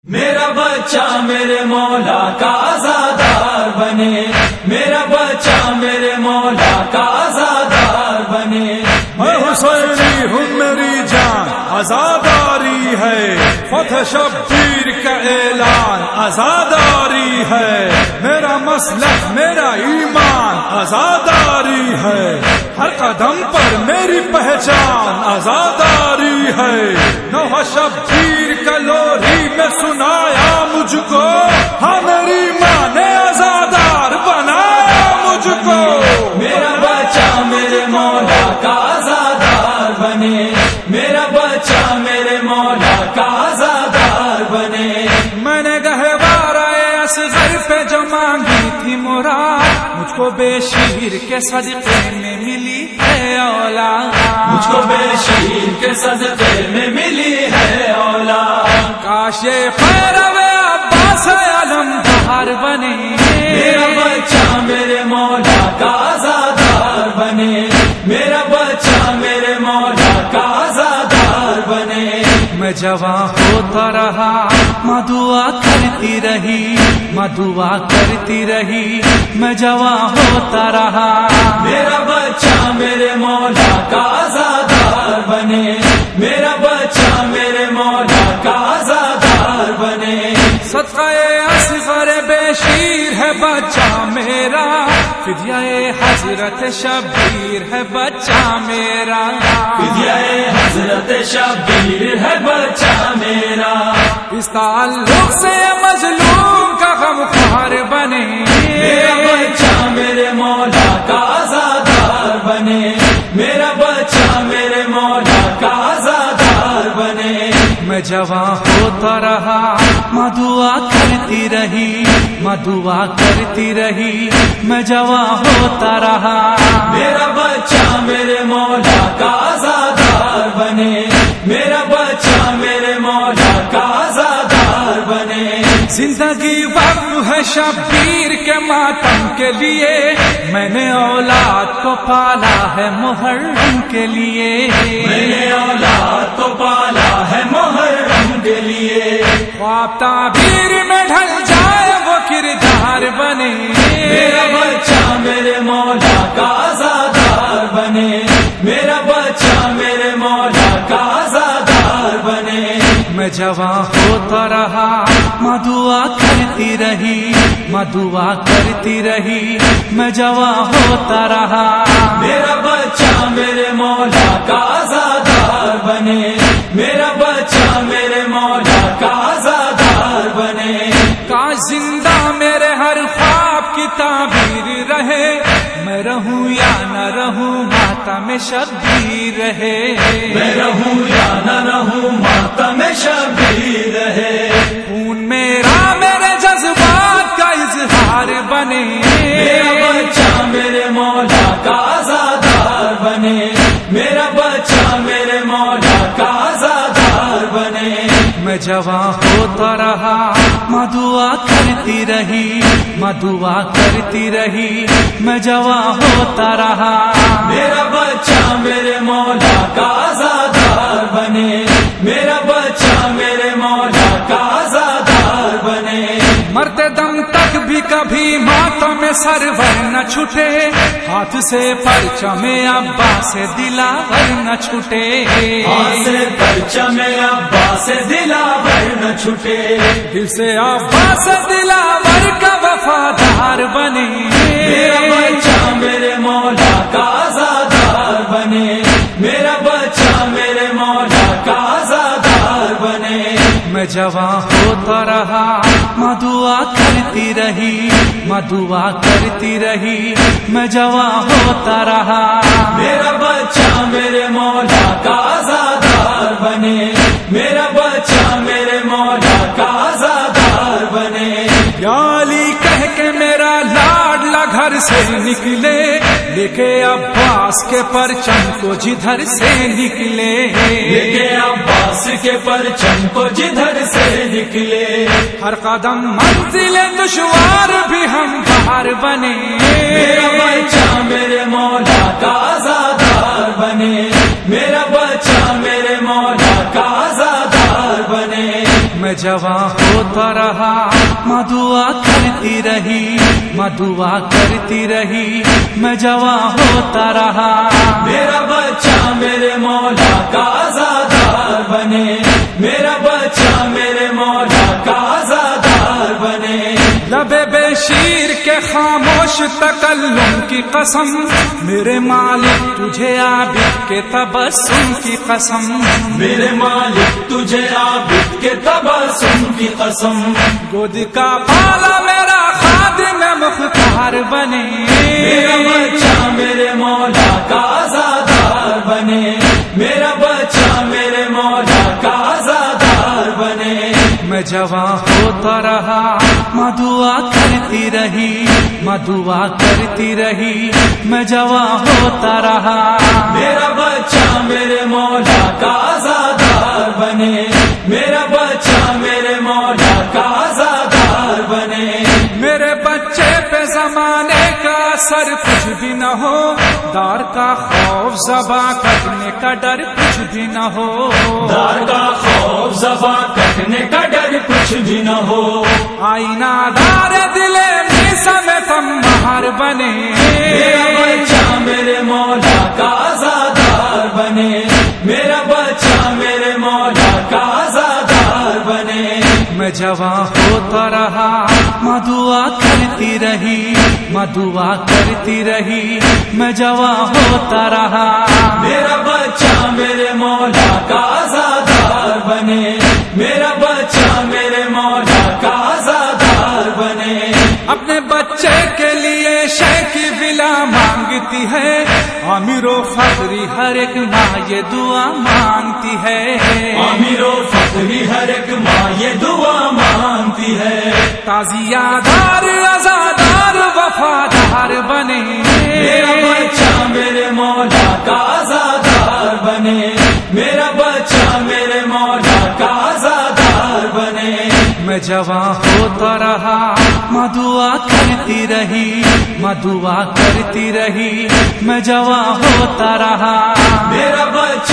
میرا بچہ میرے مولا کا آزادار بنے، میرا بچہ میرے مولا کا آزادار بنے۔ میں حسینی ہوں میری جان آزاداری ہے، فتح شبیر کا اعلان آزاداری ہے، میرا مسلک میرا ایمان آزاداری ہے، ہر قدم پر میری پہچان آزاداری ہے۔ نوحہ شبیر کا لوری میں سنایا مجھ کو، ہاں میری ماں نے آزادار بنایا مجھ کو۔ میرا بچہ میرے مولا کا آزادار بنے، میرا بچہ میرے مولا کا آزادار بنے۔ میں نے گہوارہ اصغر پہ جو مانگی تھی مراد، مجھ کو بے شیر کے صدقے میں ملی ہے اولاد، مجھ کو بے شیر کے صدقے میں ملی ہے اولاد۔ کاش یہ پیرو عباس علمدار بنے، میرا بچہ میرے مولا کا آزادار بنے، میرا بچہ میرے مولا کا آزادار بنے۔ میں جوان ہوتا رہا، ماں دعا کرتی رہی، ماں دعا کرتی رہی، میں جوان ہوتا رہا۔ میرا بچہ میرے مولا کا آزادار بنے، میرا بچہ میرے مولا کا آزادار بنے۔ صدقہ اصغر بے شیر ہے بچہ میرا، فدیہ حضرت شبیر ہے بچہ میرا، فدیہ حضرت شبیر ہے بچہ میرا۔ اس تعلق سے مظلوم کا غمخوار بنے، میرا بچہ میرے مولا کا آزادار بنے، میرا بچہ میرے مولا کا آزادار بنے۔ میں جوان ہوتا رہا، ماں دعا کرتی رہی، ماں دعا کرتی رہی، میں جوان ہوتا رہا۔ میرا بچہ میرے مولا کا آزادار بنے، میرا بچہ میرے مولا کا آزادار بنے۔ زندگی وقف ہے شبیر کے ماتم کے لیے، میں نے اولاد کو پالا ہے محرم کے لیے، میں نے اولاد کو پالا ہے محرم کے لیے۔ خواب تعبیر میں ڈھل جائے وہ کردار بنے، میرا بچہ میرے مولا کا آزادار بنے، میرا بچہ میرے مولا کا آزادار بنے۔ میں جوان ہوتا رہا، ماں دعا کرتی رہی، ماں دعا کرتی رہی، میں جوان ہوتا رہا۔ میرا بچہ میرے مولا کا آزادار بنے، میرا بچہ میرے مولا کا آزادار بنے۔ کاش زندہ میرے ہر خواب کی تعبیر رہے، میں رہوں یا نہ رہوں ماتم شبیر رہے، میں رہوں یا نہ رہوں ماتم شبیر رہے۔ خون میرا میرے جذبات کا اظہار بنے، میرا بچہ میرے مولا کا آزادار بنے، میرا بچہ میرے مولا کا آزادار بنے۔ میں جوان ہوتا رہا، ماں دعا کرتی رہی، ماں دعا کرتی رہی، میں جوان ہوتا رہا۔ میرا بچہ میرے مولا کا آزادار بنے، میرا بچہ میرے مولا کا آزادار بنے۔ مرتے دم تک بھی کبھی ماتم میں سرور نہ چھٹے، ہاتھ سے پرچم عباس دلاور نہ چھٹے، ہاتھ سے پرچم عباس دلاور نہ چھٹے۔ دل سے عباس دلاور کا وفادار بنے، میرا بچہ میرے مولا کا آزادار بنے، میرا بچہ میرے مولا کا آزادار بنے۔ میں جوان ہوتا رہا، ماں دعا کرتی رہی، ماں دعا کرتی رہی، میں جوان ہوتا رہا۔ میرا بچہ میرے مولا کا آزادار بنے، میرا بچہ میرے مولا کا آزادار بنے۔ یا علی کہہ کے میرا لاڈلا گھر سے نکلے، لے کے عباس کے پرچم کو جدھر سے نکلے، لے کے عباس کے پرچم کو جدھر سے نکلے۔ ہر قدم منزل دشوار بھی ہم باہر بنے، میرا بچہ میرے مولا کا آزادار بنے، میرا بچہ میرے مولا کا آزادار بنے۔ میں میں جوان ہوتا رہا، ماں دعا کرتی رہی، ماں دعا کرتی رہی، میں جوان ہوتا رہا۔ میرا بچہ میرے مولا کا آزادار بنے، میرا بچہ میرے مولا کا آزادار بنے۔ لبے بے شیر کے خاموش تکلم کی قسم، میرے مالک تجھے عابد کے تبسم کی قسم، میرے مالک تجھے عابد کے تبسم کی قسم۔ گود کا بالا میرا خادم مختار بنے، میرا بچہ میرے مولا کا آزادار بنے، میرا بچہ میرے مولا کا آزادار بنے۔ میں جوان ہوتا رہا، ماں دعا کرتی رہی، ماں دعا کرتی رہی، میں جوان ہوتا رہا۔ میرا بچہ میرے مولا کا آزادار بنے، میرا بچہ میرے مولا کا آزادار بنے۔ میرے بچے پہ زمانے کا اثر کچھ بھی نہ ہو، دار کا خوف زباں کٹنے کا ڈر کچھ بھی نہ ہو، دار کا خوف زباں کٹنے کا ڈر کچھ بھی نہ ہو۔ آئینہ دار دل میسا میں تم مہار بنے، میرا بچہ میرے مولا کا آزادار بنے، میرا بچہ میرے مولا کا آزادار بنے۔ میں جوان ہوتا رہا، ماں دعا کرتی رہی، ماں دعا کرتی رہی، میں جوان ہوتا رہا۔ میرا بچہ میرے مولا کا آزادار بنے، میرا بچہ میرے مولا کا آزادار بنے۔ اپنے بچے کے لیے شے کی ولا مانگتی ہے، امیر و فقری ہر ایک ماں یہ دعا مانگتی ہے، امیر و فقری ہر ایک ماں یہ دعا مانگتی ہے۔ تازیہ دار آزادار وفادار بنے، میرا بچہ میرے مولا کا آزادار بنے، میرا بچہ میرے مولا کا آزادار بنے۔ میں جوان ہوتا رہا، ماں دعا کرتی رہی، ماں دعا کرتی رہی، میں جوان ہوتا رہا۔ میرا بچہ